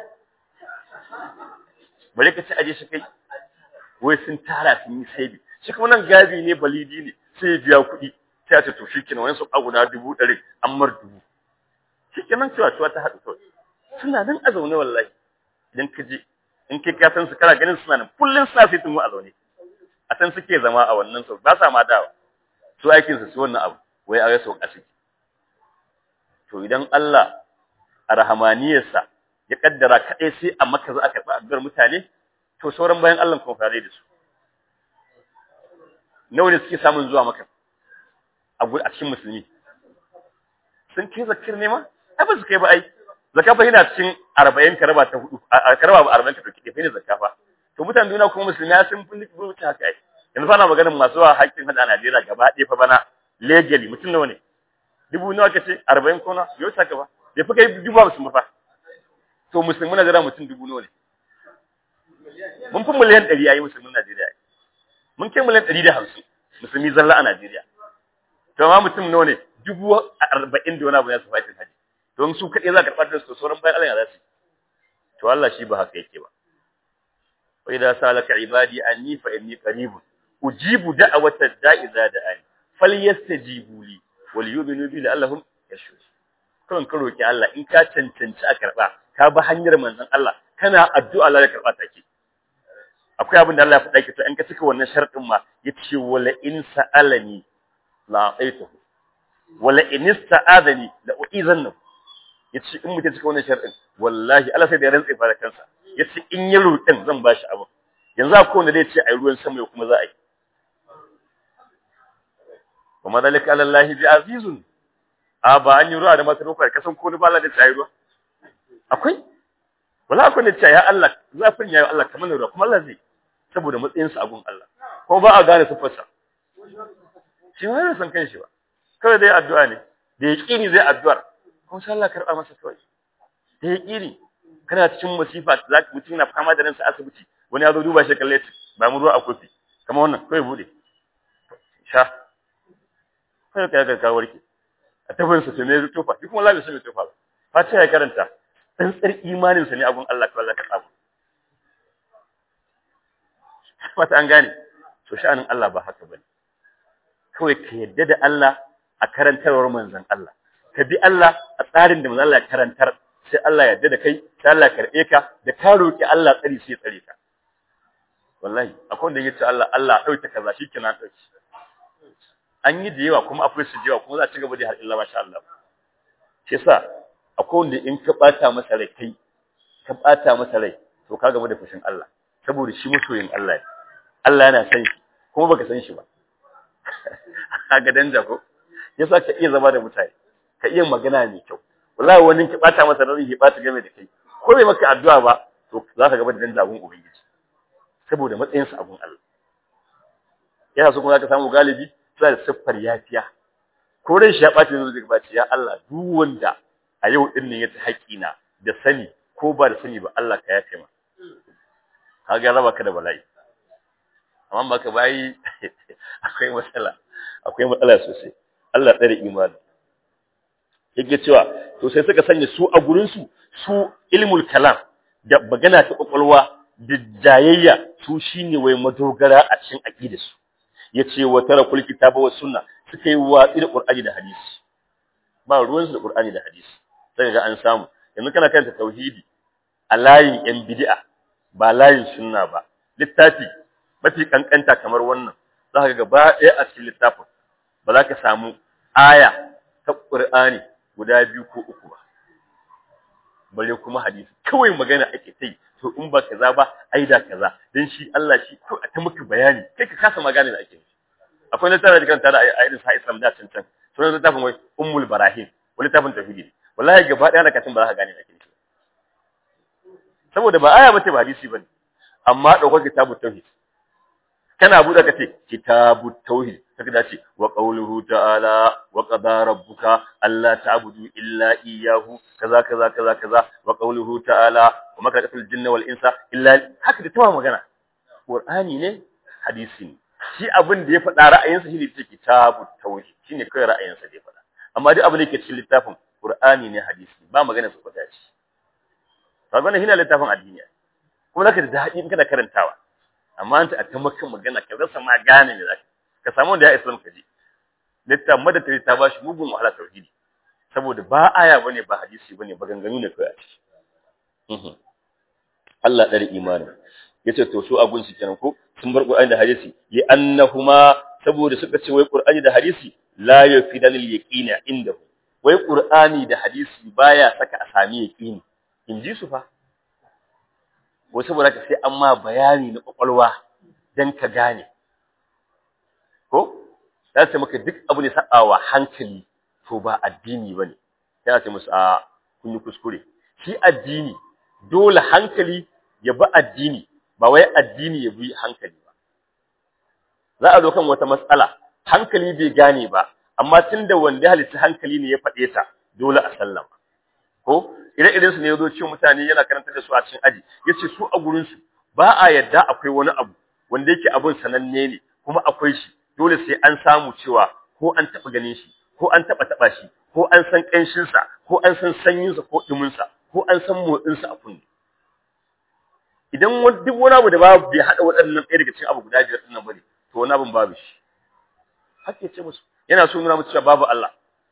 bare ka ci aje shi kai wai sun tara sun yi sai shi kuma nan gabi ne balidi ne sai ya biya kuɗi sai ta to shikenan wani sauka guda dubu ɗari an mar dubu shikenan cewa cewa ta haɗu kawai suna nan a zaune wallahi idan ka je in kai ka san su kana ganin suna nan kullun suna sai tumu a zaune a san suke zama a wannan sau ba sa ma dawa su aikin su su wannan abu wai a yaso a ciki to idan Allah a rahamaniyarsa ya kaddara kadai sai a Makka za a karba addu'ar mutane to sauran bayan Allah kuma fare da su nawa ne suke samun zuwa Makka a a cikin musulmi sun kai zakir ne ma ai ba su kai ba ai zakafa yana cikin arba'in karaba ta hudu a karaba arba'in ta dauki fa ne zakafa to mutanen duniya kuma musulmi sun fi rubuta haka ai yanzu fa na maganin masu wa haƙƙin hada a Najeriya gaba ɗaya fa bana legally mutum nawa ne dubu nawa kace arba'in ko na yau ta gaba bai fi kai dubu hamsin fa to musulmi Najeriya mutum dubu nawa ne mun fi miliyan ɗari ayi musulmin Najeriya mun kai miliyan ɗari da hamsin musulmi zalla a Najeriya to ma mutum nawa ne dubu arba'in da wani abu ya su fatin haji don su kaɗai za ka karɓar da su sauran bayan Allah ya za su to Allah shi ba haka yake ba wa idza salaka ibadi anni fa inni qaribun ujibu da'wata da'i idza da'ani falyastajibu li wal yu'minu bi la'allahum yashkurun kan ka roki Allah in ka cancanci a karɓa ka bi hanyar manzon Allah kana addu'a Allah ya karɓa take akwai abin da Allah ya faɗa ki to in ka cika wannan sharɗin ma yace wala in sa'alani la a'taituhu wala in ista'adani la u'izannahu yace in mutum cika wannan sharɗin wallahi Allah sai da ya rantsa fara kansa yace in ya roƙin zan bashi abu yanzu akwai wanda zai ce ai ruwan sama ya kuma za a yi kuma dalika ala Allah bi azizun a ba an yi ruwa da masu roƙa kasan ko ni ba Allah da tsayi ruwa akwai wala akwai ne ce ya Allah zafin ya Allah kamar ruwa kuma Allah zai saboda matsayin sa abun Allah ko ba a gane sifarsa shi ma san kan shi ba kawai dai addu'a ne da yaqini zai addu'ar kuma sai Allah karba masa kawai da yaqini kana cikin masifa zaka mutum na fama da ransa asibiti wani ya zo duba shi kalle ba mu ruwa a kofi kamar wannan kai bude sha kai ka ga ka warke a tabbin sa ne tofa duk kuma Allah bai san tofa ba fata ya karanta dan tsar imanin sa ne abun Allah kawai Allah ka samu fata an gane to sha'anin Allah ba haka bane kawai ka yadda da Allah a karantarwar manzon Allah ka bi Allah a tsarin da manzon Allah ya karantar sai Allah ya yarda da kai sai Allah ya karbe ka da ka roki Allah tsari sai tsare ka wallahi akwai wanda yace Allah Allah dauke kaza shikenan dauke an yi da yawa kuma akwai su da yawa kuma za a ci gaba da har illa masha Allah shi yasa akwai wanda in ka bata masa rai kai ka bata masa rai to ka gaba da fushin Allah saboda shi masoyin Allah ne Allah yana san shi kuma baka san shi ba kaga danja ko yasa ka iya zama da mutane ka iya magana mai kyau wallahi wani ki bata masa rai ya bata game da kai ko bai maka addu'a ba to za ka gaba da danja abun ubangiji saboda matsayin sa abun Allah yana so kuma ka samu galibi sai da siffar yafiya ko rai shi ya bace zai zai bace ya Allah duk wanda a yau din ne ya ta haƙina da sani ko ba da sani ba Allah ka yafe ma kaga raba ka da bala'i amma baka bayi akwai matsala akwai matsala sosai Allah tsare imani yake cewa to sai suka sanya su a gurin su su ilmul kalam da magana ta kokolwa da jayayya su shine wai madogara a cikin aqidar su yace wa tarakul kitaba was sunna suka yi watsi da qur'ani da hadisi ba ruwan su da qur'ani da hadisi sai ga an samu yanzu kana kanta tauhidi a layin yan bid'a ba layin sunna ba littafi mafi kankanta kamar wannan zaka ga gaba ɗaya a cikin littafin ba za ka samu aya ta qur'ani guda biyu ko uku ba bare kuma hadisi kawai magana ake tai to in ba kaza ba ai da kaza dan shi Allah shi ko a ta maka bayani kai ka kasa magana da ake akwai na tare da kanta da ayyukan sa Islam da can can sunan littafin wai ummul barahim wani littafin tauhidi wallahi gaba ɗaya da katin ba za ka gane da ake saboda ba aya bace ba hadisi bane amma daukar kitabut tauhid kana buɗe ka ce kitabut tauhid kaga dace wa qawluhu ta'ala wa qada rabbuka alla ta'budu illa iyyahu kaza kaza kaza kaza wa qawluhu ta'ala wa amma khalaqatul jinna wal insa illa haka da tawa magana Qur'ani ne hadisi ne shi abin da ya faɗa ra'ayinsa shine take kitabut tauhid shine kai ra'ayinsa da ya faɗa amma duk abin da yake cikin littafin Qur'ani ne hadisi ba magana su faɗa shi kaga wannan shine littafin addini kuma zaka da daɗi in kana karantawa amma anta a tamakan magana ka rasa ma gane ne zaka ka samu wanda ya islam ka ji littafin madata ta bashi mugun wahala tauhidi saboda ba aya bane ba hadisi bane ba ganganu ne kai a ciki Allah dare imani yace to su abun su kenan ko sun bar Qur'ani da hadisi li annahuma saboda suka ce wai Qur'ani da hadisi la yafidan al yaqina indahu wai Qur'ani da hadisi baya saka a sami yaqini inji su fa wai saboda ka sai amma bayani na kwakwalwa dan ka gane ko sai sai maka duk abu ne sa'awa hankali to ba addini bane yana ce musu a kun yi kuskure shi addini dole hankali ya bi addini ba wai addini ya bi hankali ba za a zo kan wata matsala hankali bai gane ba amma tunda wanda halitta hankali ne ya faɗe ta dole a sallama ko ire-iren su ne yazo cewa mutane yana karanta da su a cikin aji yace su a gurin su ba a yadda akwai wani abu wanda yake abun sananne ne kuma akwai shi dole sai an samu cewa ko an taba ganin shi ko an taba taba shi ko an san kanshin sa ko an san sanyin sa ko dumin sa ko an san motsin sa a kunne idan duk wani abu da babu bai hada waɗannan ɗaya daga cikin abu guda biyar din nan bane to wani abun babu shi hake ce musu yana so nuna musu cewa babu Allah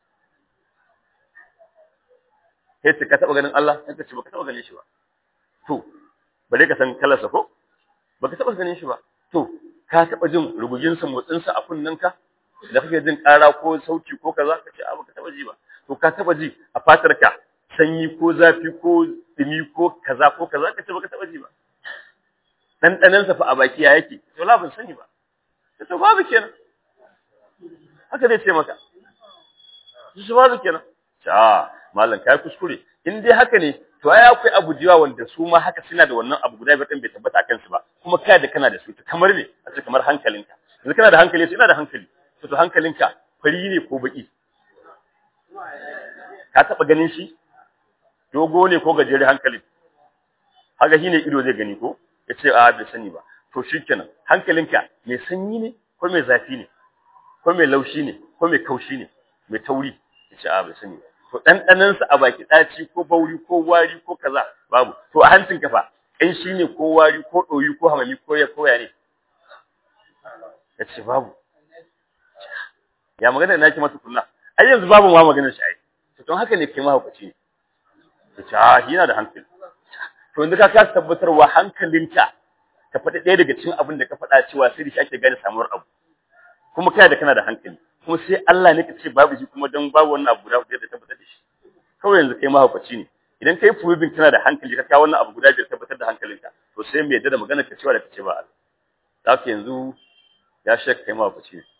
sai ka taba ganin Allah sai ka ce baka taba ganin shi ba to bare ka san kalarsa ko baka taba ganin shi ba to ka taba jin rugugin sa motsin sa a kunnanka da kake jin ƙara ko sauti ko kaza ka ce a baka taba ji ba to ka taba ji a fatarka sanyi ko zafi ko dumi ko kaza ko kaza ka ce baka taba ji ba dan danan sa fa a baki ya yake to la ban sani ba to babu kenan haka zai ce maka su babu kenan ta mallan kai kuskure in dai haka ne to ai akwai abu jiwa wanda su ma haka suna da wannan abu guda biyar din bai tabbata akan su ba kuma kai da kana da su kamar ne a ce kamar hankalinka yanzu kana da hankali sai ina da hankali to to hankalinka fari ne ko baki ka taba ganin shi dogo ne ko gajere hankalin haka shine ido zai gani ko yace a bai sani ba to shikenan hankalinka mai sanyi ne ko mai zafi ne ko mai laushi ne ko mai kaushi ne mai tauri yace a bai sani ba to dandanan sa a baki daci ko bauri ko wari ko kaza babu to a hancin kafa kan shine ko wari ko doyi ko hamami ko ya koya ne yace babu ya magana naki mata kullu ai yanzu babu ma magana shi ai to don haka ne kai ma hukunci ne yace ah yana da hankali to yanzu ka ka tabbatarwa hankalinka ka faɗi ɗaya daga cikin abin da ka faɗa cewa sai da shi ake gane samuwar abu kuma kai da kana da hankali kuma sai Allah ne ka ce babu shi kuma dan babu wannan abu guda biyar da tabbatar da shi kawai yanzu kai mahaukaci ne idan kai proving kana da hankali ka kawo wannan abu guda biyar tabbatar da hankalinka to sai me yadda da magana ka cewa da kace ba Allah zaka yanzu ya shek kai mahaukaci ne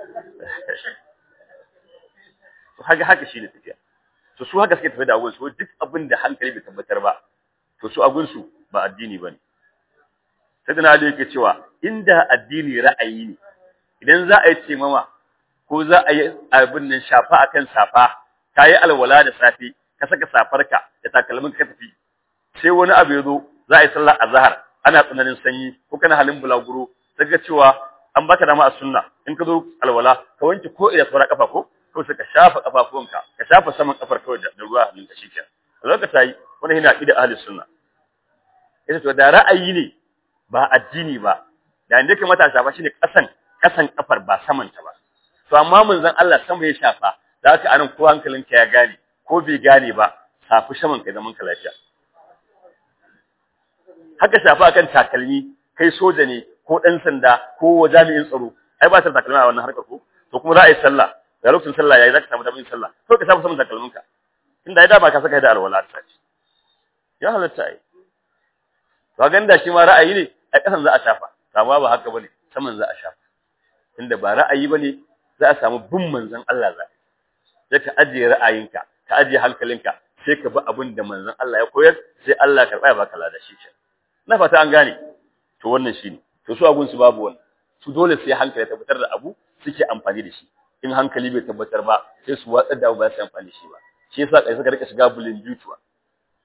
to haka haka shine tafiya to su haka suke tafiya da abun su duk abin da hankali bai tabbatar ba to su abun su ba addini bane sai da Ali yake cewa inda addini ra'ayi ne idan za a yi ce mama ko za a yi abin nan shafa akan safa kai alwala da safi ka saka safarka da takalmin ka tafi sai wani abu ya zo za a yi sallar azhar ana tsananin sanyi ko kana halin bulaguro daga cewa an baka dama a sunna in ka zo alwala ka wanke ko ina tsara kafa ko ko sai ka shafa kafafuwanka ka shafa saman kafar kawai da ruwa hannun ka shikenan lokacin yi wani yana ida ahli sunna ita to da ra'ayi ne ba addini ba da inda ke mata shafa shine kasan kasan kafar ba saman ta ba to amma manzon Allah sama ya shafa da haka anan ko hankalinka ya gane ko bai gane ba safi saman ka zaman ka lafiya haka shafa kan takalmi kai soja ne ko dan sanda ko jami'in tsaro ai ba ta takalmi a wannan harkar ko to kuma za a yi sallah da lokacin sallah yayi zaka samu da yin sallah to ka samu saman takalminka inda ai da ba ka saka da alwala ta ce ya halatta ai to ganda shi ma ra'ayi ne a kasan za a shafa amma ba haka bane saman za a shafa inda ba ra'ayi bane za a samu bin manzon Allah za sai ka ajiye ra'ayinka ka ajiye hankalinka sai ka bi abin da manzon Allah ya koyar sai Allah karba ya baka lada shi ce na fata an gane to wannan shine to su abun su babu wannan su dole sai hankali tabbatar da abu suke amfani da shi in hankali bai tabbatar ba sai su watsar da abu ba su amfani da shi ba shi yasa kai suka rika shiga bulin jutuwa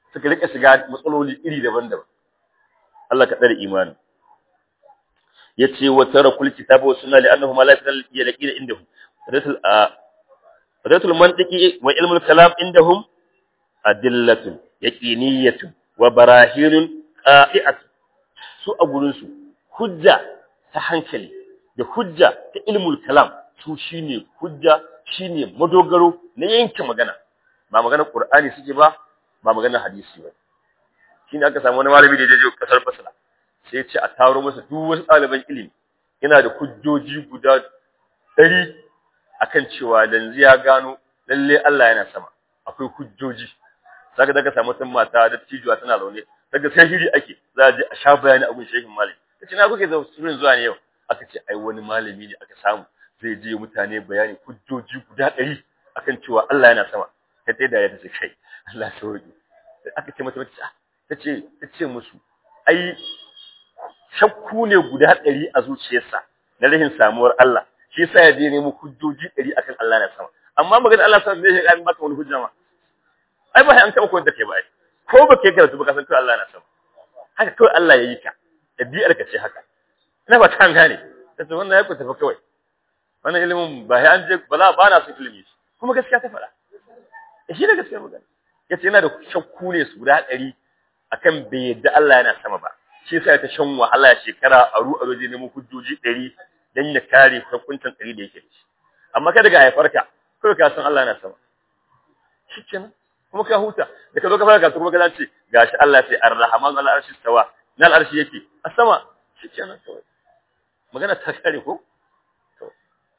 suka rika shiga matsaloli iri daban-daban Allah ka tsare imani yace wa tarakul kitaba wa sunna li'annahu ma la yalqina indahum fadatul fadatul mantiqi wa ilmul kalam indahum adillatun yaqiniyatun wa barahinun qa'i'atun su a gurin su hujja ta hankali da hujja ta ilmul kalam su shine hujja shine madogaro na yanke magana ba magana Qur'ani suke ba ba magana hadisi ba shine aka samu wani malami da ya je kasar Basra sai ya ce a taro masa duk wasu ɗaliban ilimi yana da hujjoji guda ɗari akan cewa yanzu ya gano lalle Allah yana sama akwai hujjoji saka daga samu tun mata da tijuwa tana zaune daga sai hiri ake za a je a sha bayani abun shehin malami kace na kuke zuwa zuwa ne yau aka ce ai wani malami ne aka samu zai je mutane bayani hujjoji guda ɗari akan cewa Allah yana sama kai dai da ya tace kai Allah sauki aka ce mata tace tace musu ai shakku ne guda ɗari a zuciyarsa na rahin samuwar Allah shi yasa ya je nemo hujjoji ɗari akan Allah na sama amma magana Allah sama zai ga maka wani hujja ma ai ba sai an taɓa koyar da kai ba ai ko ba kai karatu ba ka san cewa Allah na sama haka kawai Allah ya yi ka ɗabi'ar ka ce haka ina ba ta gane sai wannan ya ku tafi kawai wannan ilimin ba sai an je bala ba na su ilimi kuma gaskiya ta faɗa shi da gaskiya magana yace yana da shakku ne su guda ɗari akan bai yadda Allah yana sama ba shi yasa ta shan wahala shekara aru aro je nemo hujjoji ɗari dan ya kare hukuncin ɗari da yake ci amma kada ga haifarka kai ka san Allah yana sama shikenan kuma ka huta da ka zo ka fara ka kuma ka ce gashi Allah sai ar-rahman al-arshi stawa na al-arshi yake a sama shikenan kawai magana ta kare ko to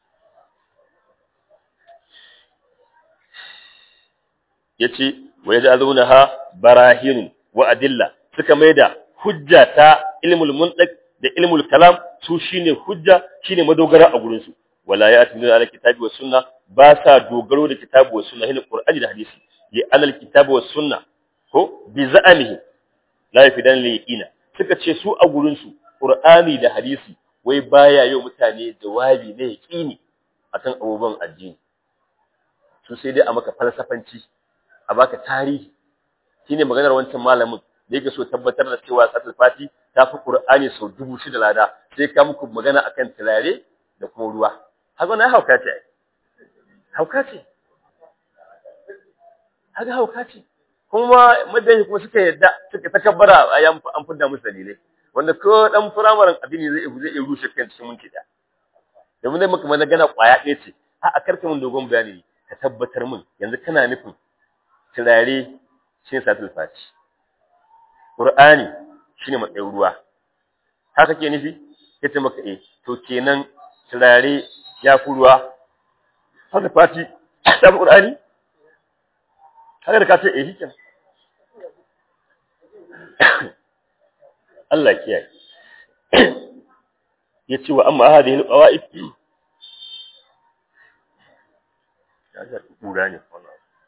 yace wa yaj'alunaha barahin wa adilla suka maida hujja ta ilmul muntiq da ilmul kalam su shine hujja shine madogara a gurin su wala ya'tuna ala kitabi was sunna ba sa dogaro da kitabu was sunna hin qur'ani da hadisi li ala kitabi was sunna ko bi za'amihi la yafidan li ina suka ce su a gurin su qur'ani da hadisi wai baya yau mutane jawabi ne yaqini akan abubuwan addini su sai dai a maka falsafanci a baka tarihi shine maganar wancan malamin da yake so tabbatar da cewa salatul fati ta fi qur'ani sau dubu shida lada sai ka muku magana akan tilare da kuma ruwa haka na hauka ce hauka ce haka hauka ce kuma madani kuma suka yadda suka takabbara ayan an fudda musu dalilai wanda ko dan firamaren addini zai zai rushe kan cikin minti da domin dai muka magana kwaya ɗaya ce a a karka mun dogon bayani ka tabbatar min yanzu kana nufin tilare shi salatul fati Qur'ani shine matsayin ruwa haka ke nufi yace maka eh to kenan turare ya fi ruwa haka fati ta Qur'ani haka da ka ce eh hikin Allah kiyaye yace wa amma hadhihi alqawaid ya ga Qur'ani wannan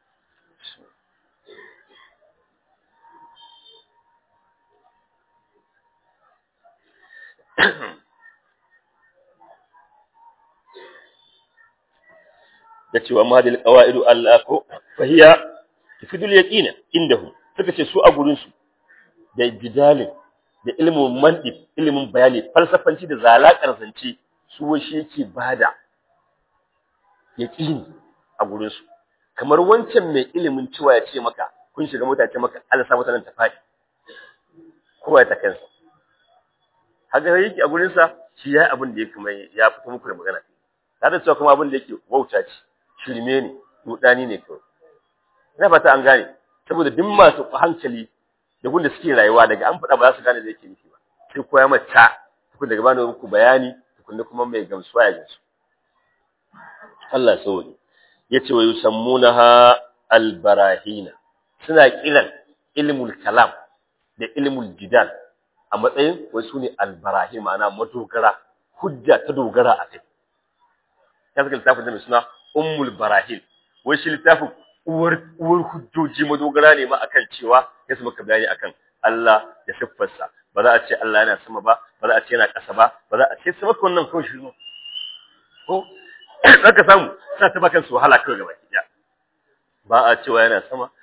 yace wa madil qawaidu allako fahiya tafidul yaqina indahum suka ce su a gurin su da jidalin da ilmin mantiq ilmin bayani falsafanci da zalakar zance su shi yake bada yaqini a gurin su kamar wancan mai ilimin cewa ya ce maka kun shiga mota ce maka Allah sa mutanen ta fadi kowa ya ta kansa haka yake a gurin sa shi yayi abin da yake mai ya fito muku da magana kada cewa kuma abin da yake wauta ce shirme ne rudani ne kawai ina fata an gane saboda duk masu hankali da gunda suke rayuwa daga an fada ba za su gane da yake nufi ba sai koya mata tukun daga bani muku bayani tukun kuma mai gamsuwa ya gamsu Allah sauri yace wa yusammunaha albarahina suna kiran ilmul kalam da ilmul jidal a matsayin wasu ne albarahi ma'ana madogara hujja ta dogara a kai ya zaka littafin da mai suna ummul barahil wai shi littafin uwar uwar hujjoji madogara ne ma akan cewa ya su maka bayani akan Allah da siffarsa ba za a ce Allah yana sama ba ba za a ce yana ƙasa ba ba za a ce su maka wannan kawai shi zo ko zaka samu sa ta bakan su wahala kawai gaba ɗaya ba a cewa yana sama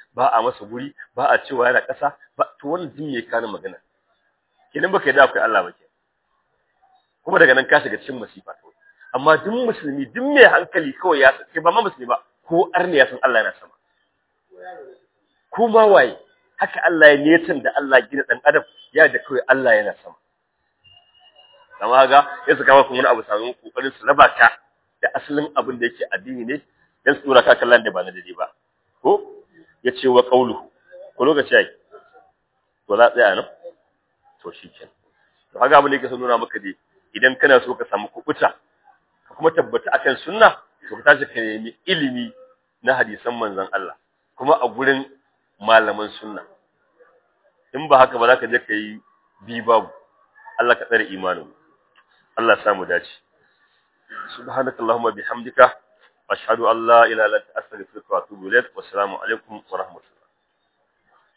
ba a masa guri ba a cewa yana ƙasa ba to wannan din me kana magana kenan baka yadda akwai Allah ba ke kuma daga nan ka shiga cikin masifa amma duk musulmi duk mai hankali kawai ya san ba ma musulmi ba ko arne ya san Allah yana sama ko ma waye haka Allah ya netan da Allah gina dan adam ya da kawai Allah yana sama kama ga ya saka maka wani abu sanin kokarin su raba ka da asalin abin da yake addini ne dan su tura ka kallon da ba na dade ba ko yace wa qauluhu ko lokaci ai to za tsaya nan to shikenan to haka abin da yake so nuna maka dai idan kana so ka samu kubuta ka kuma tabbata akan sunna to ka tashi ka nemi ilimi na hadisan manzon Allah kuma a gurin malaman sunna in ba haka ba za ka je ka yi bi babu Allah ka tsare imanin Allah ya samu dace subhanakallahumma bihamdika ashhadu an la ilaha illa anta astaghfiruka wa atubu ilaik wassalamu alaikum wa rahmatullahi